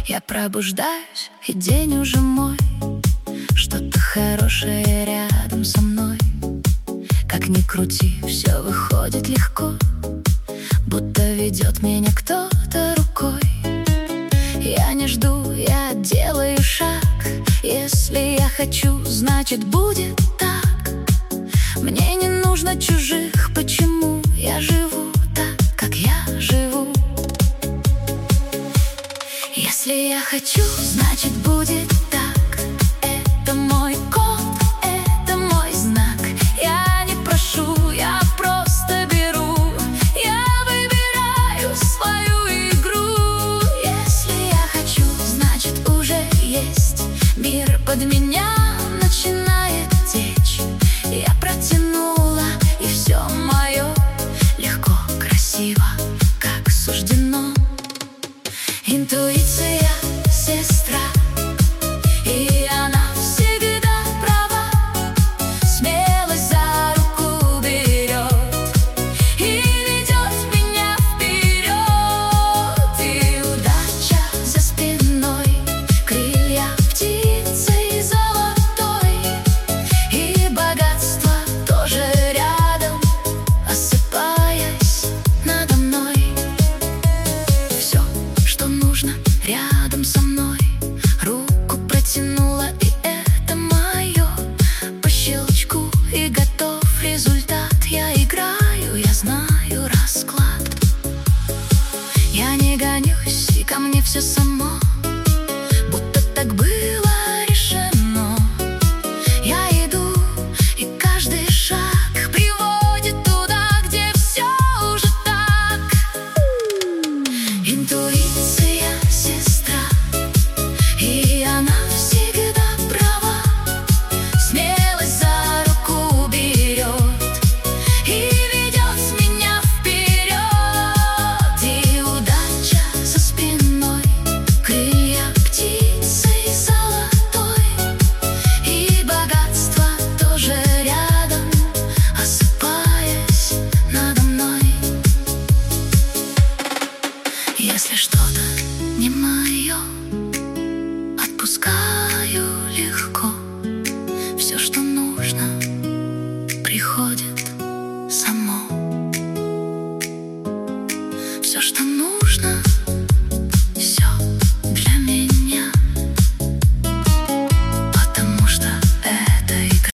Я пробуждаюсь, и день уже мой. Что-то хорошее рядом со мной. Как ни крути, все выходит легко, будто ведет меня кто-то рукой. Я не жду, я делаю шаг. Если я хочу, значит будет так. Мне не нужно чужих, почему я живу так, как я живу. Если я хочу, значит будет так. Это мой код, это мой знак. Я не прошу, я просто беру. Я выбираю свою игру. Если я хочу, значит уже есть. Мир под меня начинает течь. Я протянула, и все мое легко, красиво, как суждено. Интуиция — сестра, и она всегда права. Смелость за руку берет и ведет меня вперед. И удача за спиной, крылья птицы золотой, и богатство тоже рядом, осыпаясь надо мной. Все, что нужно, рядом со мной. Руку протянула, и это мое. По щелчку, и готов результат. Я играю, я знаю расклад. Я не гонюсь, и ко мне все само, будто так было решено. Я иду, и каждый шаг приводит туда, где все уже так. Интуиция — сестра, и она всегда права. Смелость за руку берет и ведет меня вперед. И удача за спиной, крылья птицы золотой, и богатство тоже рядом, осыпаясь надо мной. Если что-то не мое, отпускаю легко. Все, что нужно, приходит само.